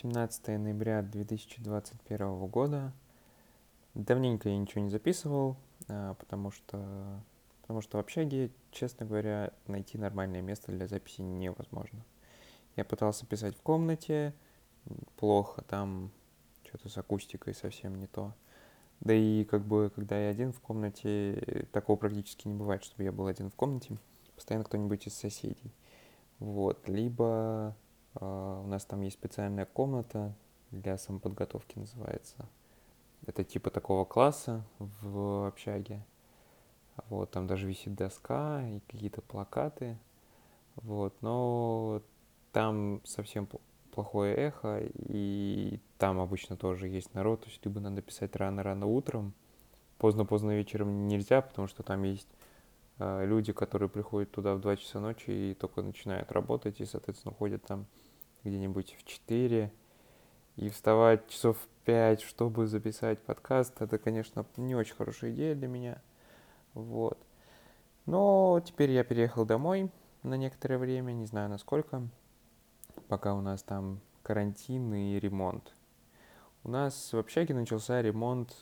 17 ноября 2021 года. Давненько я ничего не записывал, потому что в общаге, честно говоря, найти нормальное место для записи невозможно. Я пытался писать в комнате, плохо, там что-то с акустикой совсем не то. Да и когда я один в комнате, такого практически не бывает, чтобы я был один в комнате, постоянно кто-нибудь из соседей. Вот, либо у нас там есть специальная комната для самоподготовки, называется. Это типа такого класса в общаге. Вот, там даже висит доска и какие-то плакаты. Вот, но там совсем плохое эхо, и там обычно тоже есть народ, то есть либо надо писать рано-рано утром, поздно-поздно вечером нельзя, потому что там есть люди, которые приходят туда в 2 часа ночи и только начинают работать, и, соответственно, ходят там где-нибудь в 4, и вставать часов в 5, чтобы записать подкаст, это, конечно, не очень хорошая идея для меня. Вот. Но теперь я переехал домой на некоторое время, не знаю насколько, пока у нас там карантин и ремонт. У нас в общаге начался ремонт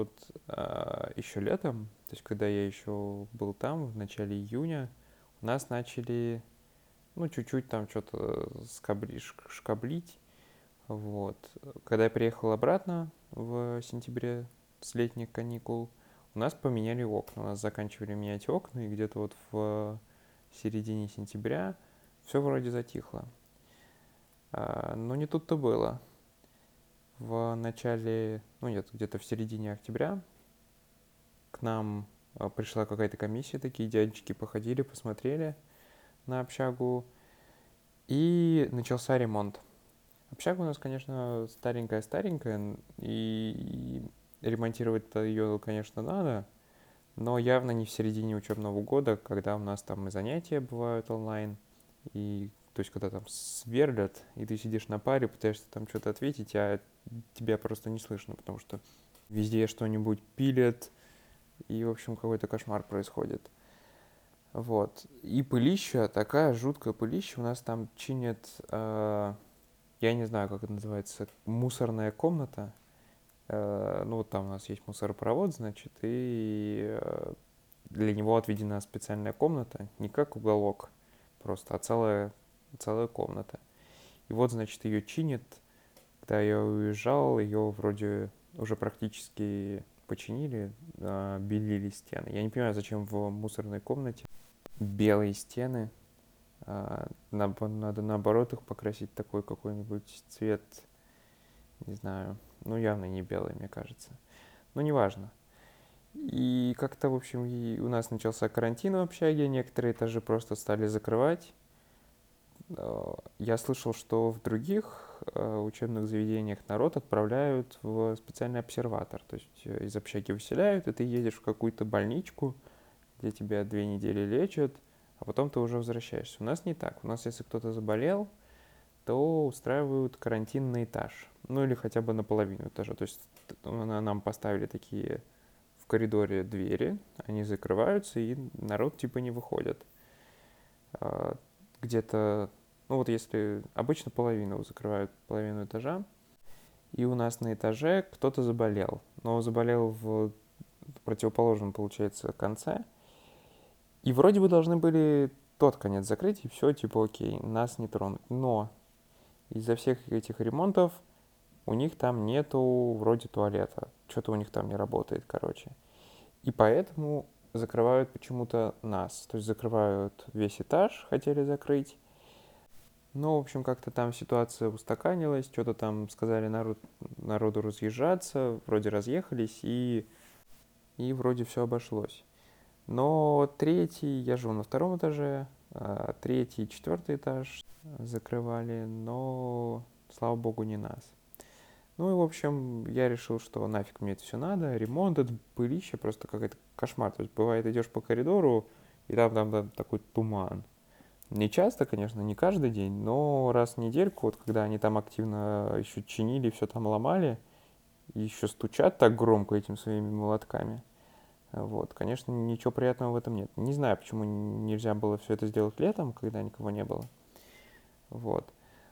еще летом, то есть когда я еще был там, в начале июня, у нас начали, чуть-чуть там что-то шкаблить. Вот. Когда я приехал обратно в сентябре с летних каникул, у нас поменяли окна. У нас заканчивали менять окна, и где-то вот в середине сентября все вроде затихло. Но не тут-то было. В начале, где-то в середине октября к нам пришла какая-то комиссия, такие дядечки походили, посмотрели на общагу, и начался ремонт. Общага у нас, конечно, старенькая, и ремонтировать-то ее, конечно, надо, но явно не в середине учебного года, когда у нас там и занятия бывают онлайн, и то есть когда там сверлят, и ты сидишь на паре, пытаешься там что-то ответить, а тебя просто не слышно, потому что везде что-нибудь пилят, и, в общем, какой-то кошмар происходит. Вот. И пылища, такая жуткая пылища. У нас там чинят, я не знаю, как это называется, мусорная комната. Там у нас есть мусоропровод, значит, и для него отведена специальная комната, не как уголок просто, а целая комната. И вот, значит, ее чинят. Когда я уезжал, ее вроде уже практически починили, белили стены. Я не понимаю, зачем в мусорной комнате белые стены. Надо наоборот их покрасить такой какой-нибудь цвет, не знаю, явно не белый, мне кажется. Но неважно. И как-то, в общем, у нас начался карантин в общаге, некоторые этажи просто стали закрывать. Я слышал, что в других учебных заведениях народ отправляют в специальный обсерватор. То есть из общаги выселяют, и ты едешь в какую-то больничку, где тебя 2 недели лечат, а потом ты уже возвращаешься. У нас не так. У нас, если кто-то заболел, то устраивают карантин на этаж. Или хотя бы на половину этажа. То есть нам поставили такие в коридоре двери, они закрываются, и народ типа не выходит. Где-то, если обычно половину закрывают, половину этажа, и у нас на этаже кто-то заболел, но заболел в противоположном, получается, конце, и вроде бы должны были тот конец закрыть, и все, типа, окей, нас не тронуть. Но из-за всех этих ремонтов у них там нету вроде туалета. Что-то у них там не работает, короче. И поэтому закрывают почему-то нас. То есть закрывают весь этаж, хотели закрыть. Но, в общем, как-то там ситуация устаканилась, что-то там сказали народу разъезжаться, вроде разъехались, и вроде все обошлось. Но я живу на 2-м этаже, 3-й и 4-й этаж закрывали, но, слава богу, не нас. И, в общем, я решил, что нафиг мне это все надо, ремонт, это пылище, просто какой-то кошмар. То есть, бывает, идешь по коридору, и там такой туман. Не часто, конечно, не каждый день, но раз в недельку, вот когда они там активно еще чинили, все там ломали, и еще стучат так громко этим своими молотками, вот, конечно, ничего приятного в этом нет. Не знаю, почему нельзя было все это сделать летом, когда никого не было. Вот.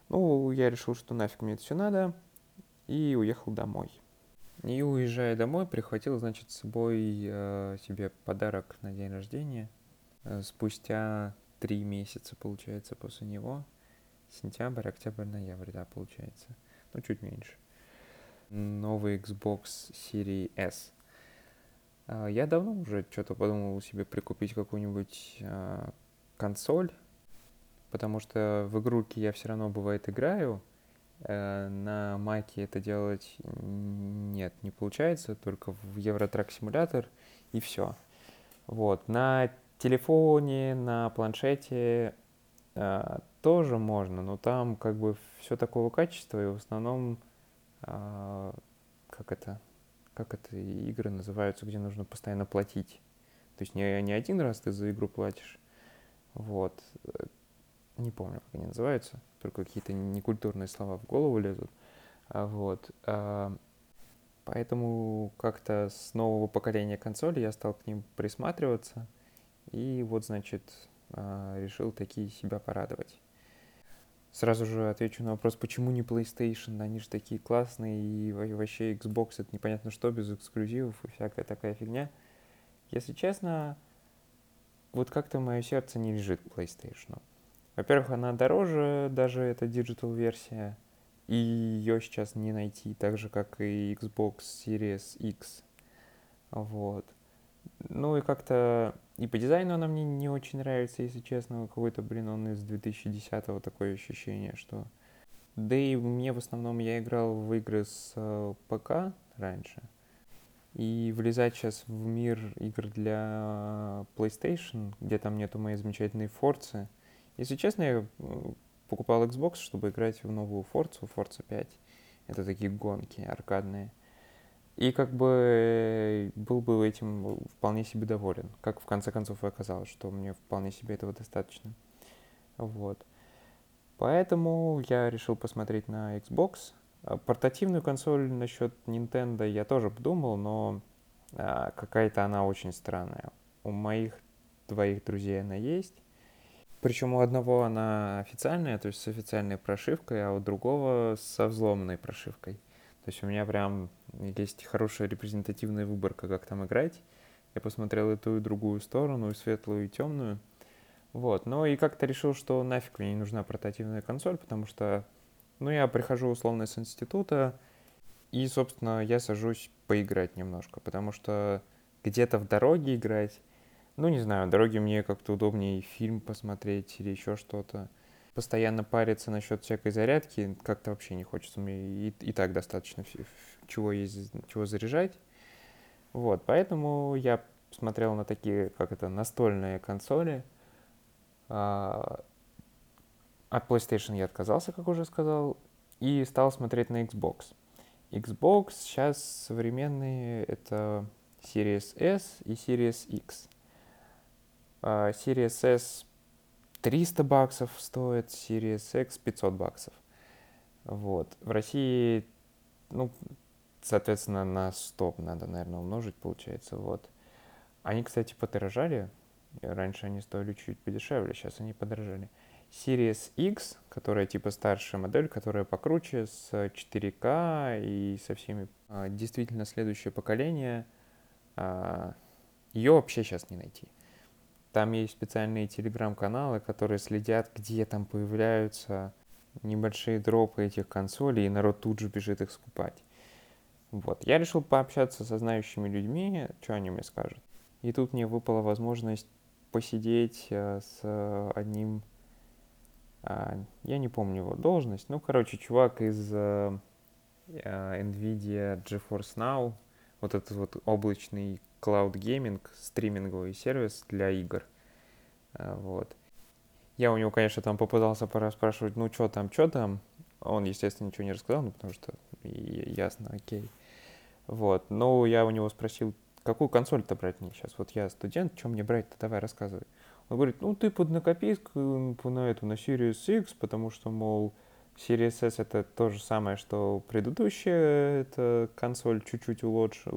Ну, я решил, что нафиг мне это все надо, и уехал домой. И уезжая домой, прихватил, значит, с собой себе подарок на день рождения. Спустя 3 месяца, получается, после него. Сентябрь, октябрь, ноябрь, да, получается. Ну, чуть меньше. Новый Xbox Series S. Я давно уже что-то подумал себе прикупить какую-нибудь консоль, потому что в игрульки я все равно, бывает, играю. На маке это делать нет, не получается, только в Евротрак симулятор и все. Вот. На телефоне, на планшете тоже можно, но там как бы все такого качества, и в основном а, как это, как это игры называются, где нужно постоянно платить. То есть не один раз ты за игру платишь. Вот. Не помню, как они называются, только какие-то некультурные слова в голову лезут. Вот. Поэтому как-то с нового поколения консолей я стал к ним присматриваться. И вот, значит, решил такие себя порадовать. Сразу же отвечу на вопрос, почему не PlayStation? Они же такие классные, и вообще Xbox это непонятно что, без эксклюзивов и всякая такая фигня. Если честно, вот как-то мое сердце не лежит к PlayStation. Во-первых, она дороже, даже эта диджитал-версия, и ее сейчас не найти, так же, как и Xbox Series X. Вот. Ну и как-то и по дизайну она мне не очень нравится, если честно. Какой-то, блин, он из 2010-го, такое ощущение, что... Да и мне в основном я играл в игры с ПК раньше. И влезать сейчас в мир игр для PlayStation, где там нету моей замечательной Forza. Если честно, я покупал Xbox, чтобы играть в новую Forza 5. Это такие гонки аркадные. И как бы был бы этим вполне себе доволен. Как в конце концов и оказалось, что мне вполне себе этого достаточно. Вот. Поэтому я решил посмотреть на Xbox. Портативную консоль насчет Nintendo я тоже думал, но какая-то она очень странная. У моих двоих друзей она есть. Причем у одного она официальная, то есть с официальной прошивкой, а у другого со взломанной прошивкой. То есть у меня прям есть хорошая репрезентативная выборка, как там играть. Я посмотрел и ту, и другую сторону, и светлую, и темную. Вот, но и как-то решил, что нафиг мне не нужна портативная консоль, потому что, ну, я прихожу условно с института, и, собственно, я сажусь поиграть немножко, потому что где-то в дороге играть, ну, не знаю, в дороге мне как-то удобнее фильм посмотреть или еще что-то. Постоянно париться насчет всякой зарядки как-то вообще не хочется. Мне и так достаточно чего есть, чего заряжать. Вот, поэтому я смотрел на такие, как это, настольные консоли. А, От PlayStation я отказался, как уже сказал, и стал смотреть на Xbox. Xbox сейчас современные — это Series S и Series X. Series S 300 баксов стоит, Series X 500 баксов. Вот. В России, ну, соответственно, на 100 надо, наверное, умножить, получается. Вот. Они, кстати, подорожали. Раньше они стоили чуть подешевле, сейчас они подорожали. Series X, которая типа старшая модель, которая покруче, с 4К и со всеми. Действительно, следующее поколение, ее вообще сейчас не найти. Там есть специальные телеграм-каналы, которые следят, где там появляются небольшие дропы этих консолей, и народ тут же бежит их скупать. Вот. Я решил пообщаться со знающими людьми, что они мне скажут. И тут мне выпала возможность посидеть с одним, я не помню его должность, ну, короче, чувак из NVIDIA GeForce Now, вот этот вот облачный cloud gaming, стриминговый сервис для игр. Вот. Я у него, конечно, там попытался спрашивать, ну, что там, что там. Он, естественно, ничего не рассказал, ну, потому что ясно, окей. Вот. Но я у него спросил, какую консоль-то брать мне сейчас? Вот я студент, что мне брать-то? Давай, рассказывай. Он говорит, ну, ты поднакопись на эту, на Series X, потому что, мол, Series S это то же самое, что предыдущая, это консоль чуть-чуть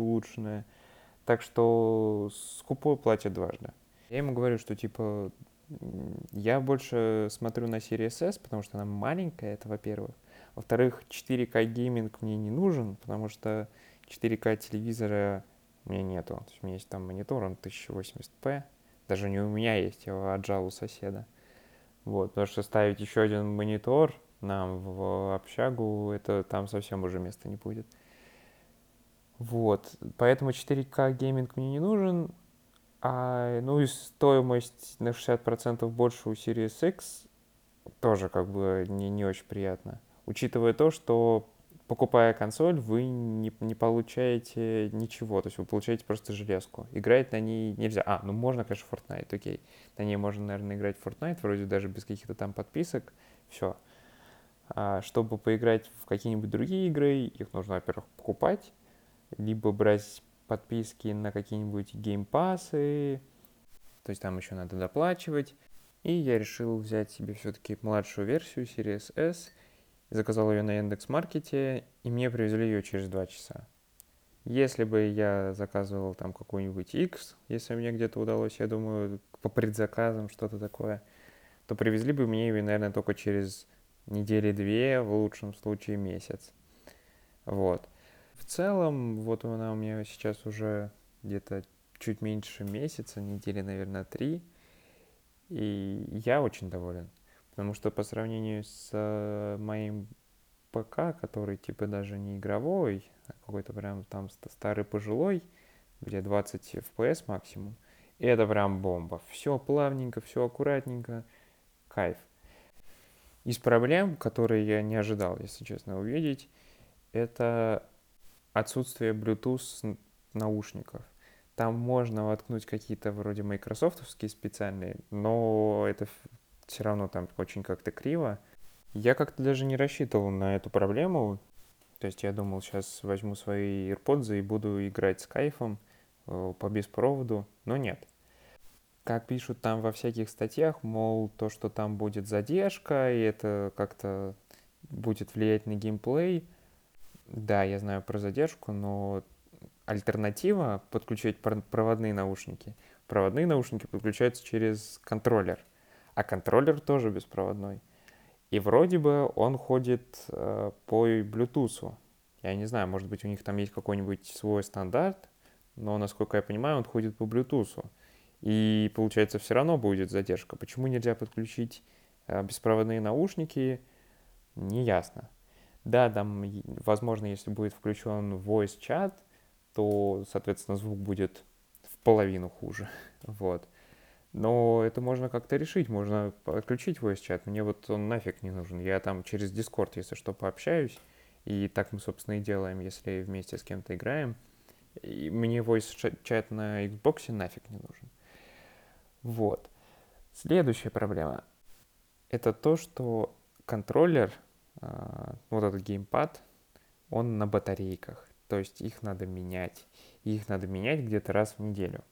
улучшенная. Так что скупой платит дважды. Я ему говорю, что, типа, Я больше смотрю на Series S, потому что она маленькая, это во-первых. Во-вторых, 4К гейминг мне не нужен, потому что 4К телевизора у меня нету. То есть у меня есть там монитор, он 1080p. Даже не у меня есть, я его отжал у соседа. Вот, потому что ставить еще один монитор нам в общагу, это там совсем уже места не будет. Вот, поэтому 4К гейминг мне не нужен. Ну и стоимость на 60% больше у Series X тоже как бы не очень приятно. Учитывая то, что покупая консоль, вы не получаете ничего, то есть вы получаете просто железку. Играть на ней нельзя. Ну можно, конечно, Fortnite, окей. На ней можно, наверное, играть в Fortnite, вроде даже без каких-то там подписок. Все. А чтобы поиграть в какие-нибудь другие игры, их нужно, во-первых, покупать, либо брать подписки на какие-нибудь геймпассы, то есть там еще надо доплачивать. И я решил взять себе все-таки младшую версию Series S, заказал ее на Яндекс.Маркете, и мне привезли ее через 2 часа. Если бы я заказывал там какой-нибудь X, если мне где-то удалось, я думаю, по предзаказам что-то такое, то привезли бы мне ее, наверное, только через недели-две, в лучшем случае месяц. Вот. В целом, вот она у меня сейчас уже где-то чуть меньше месяца, недели, наверное, 3. И я очень доволен. Потому что по сравнению с моим ПК, который типа даже не игровой, а какой-то прям там старый пожилой, где 20 FPS максимум, и это прям бомба. Все плавненько, все аккуратненько, кайф. Из проблем, которые я не ожидал, если честно, увидеть, это отсутствие Bluetooth наушников. Там можно воткнуть какие-то вроде майкрософтовские специальные, но это все равно там очень как-то криво. Я как-то даже не рассчитывал на эту проблему. То есть я думал, сейчас возьму свои AirPods и буду играть с кайфом по беспроводу, но нет. Как пишут там во всяких статьях, мол, то, что там будет задержка, и это как-то будет влиять на геймплей. Да, я знаю про задержку, но альтернатива подключать проводные наушники. Проводные наушники подключаются через контроллер, а контроллер тоже беспроводной. И вроде бы он ходит по Bluetooth. Я не знаю, может быть, у них там есть какой-нибудь свой стандарт, но, насколько я понимаю, он ходит по Bluetooth. И, получается, все равно будет задержка. Почему нельзя подключить беспроводные наушники, неясно. Да, там, возможно, если будет включен voice chat, то, соответственно, звук будет в половину хуже. Вот. Но это можно как-то решить, можно подключить voice chat. Мне вот он нафиг не нужен. Я там через Discord, если что, пообщаюсь. И так мы, собственно, и делаем, если вместе с кем-то играем. И мне voice chat на Xbox нафиг не нужен. Вот. Следующая проблема. Это то, что контроллер, вот этот геймпад, он на батарейках. То есть их надо менять. И их надо менять где-то раз в неделю.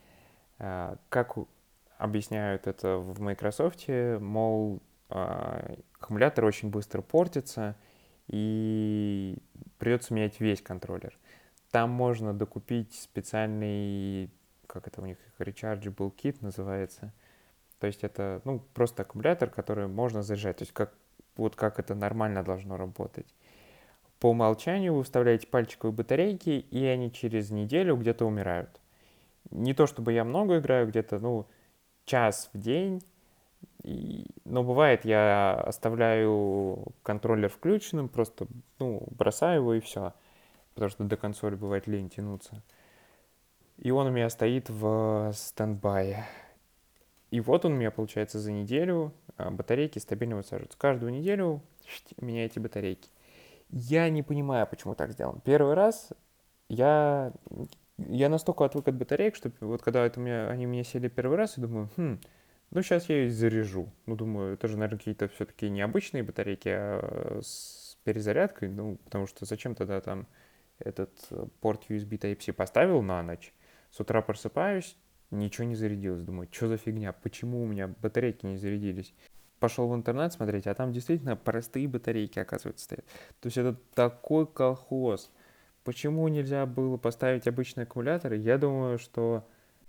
Как объясняют это в Microsoft, мол, аккумулятор очень быстро портится, и придется менять весь контроллер. Там можно докупить специальный, как это у них, Rechargeable Kit называется. То есть это, просто аккумулятор, который можно заряжать. То есть вот как это нормально должно работать. По умолчанию вы вставляете пальчиковые батарейки, и они через неделю где-то умирают. Не то чтобы я много играю, где-то, час в день, но бывает, я оставляю контроллер включенным, просто, бросаю его и все, потому что до консоли бывает лень тянуться. И он у меня стоит в стендбае. И вот он у меня, получается, за неделю батарейки стабильно высаживаются. Каждую неделю меняйте батарейки. Я не понимаю, почему так сделано. Первый раз я настолько отвык от батареек, что вот когда они у меня сели первый раз, я думаю, сейчас я их заряжу. Думаю, это же, наверное, какие-то все-таки необычные батарейки, а с перезарядкой, потому что зачем тогда там этот порт USB Type-C поставил на ночь, с утра просыпаюсь, ничего не зарядилось. Думаю, что за фигня, почему у меня батарейки не зарядились? Пошел в интернет смотреть, а там действительно простые батарейки, оказывается, стоят. То есть это такой колхоз. Почему нельзя было поставить обычные аккумуляторы? Я думаю, что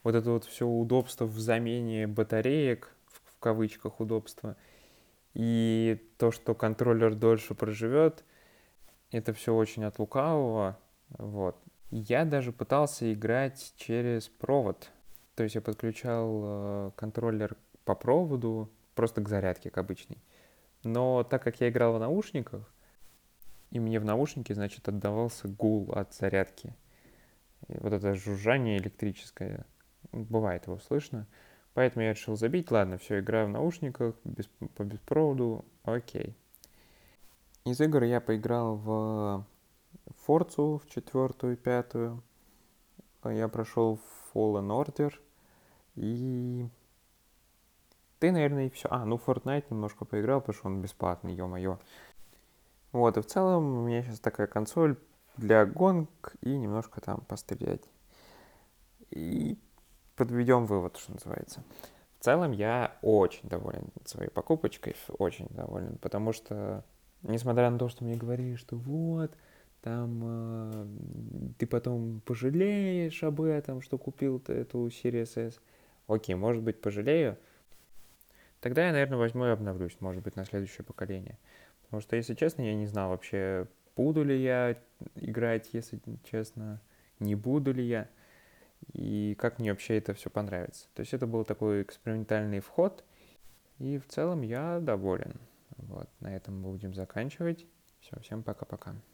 вот это вот все удобство в замене батареек, в кавычках удобство, и то, что контроллер дольше проживет, это все очень от лукавого, вот. Я даже пытался играть через провод, то есть я подключал контроллер по проводу, просто к зарядке, к обычной. Но так как я играл в наушниках, и мне в наушнике, значит, отдавался гул от зарядки. И вот это жужжание электрическое, бывает его слышно. Поэтому я решил забить, ладно, все, играю в наушниках, по беспроводу, окей. Из игр я поиграл в Форцу, в 4-ю, 5-ю. Я прошел Fallen Order. И ты, наверное, и все. Ну, Fortnite немножко поиграл, потому что он бесплатный, ё-моё. Вот, и в целом у меня сейчас такая консоль для гонок и немножко там пострелять. И подведем вывод, что называется. В целом я очень доволен своей покупочкой, очень доволен, потому что, несмотря на то, что мне говорили, что вот, там ты потом пожалеешь об этом, что купил ты эту Series S. Окей, может быть, пожалею. Тогда я, наверное, возьму и обновлюсь, может быть, на следующее поколение. Потому что, если честно, я не знал вообще, буду ли я играть, если честно, не буду ли я, и как мне вообще это все понравится. То есть это был такой экспериментальный вход, и в целом я доволен. Вот, на этом мы будем заканчивать. Все, всем пока-пока.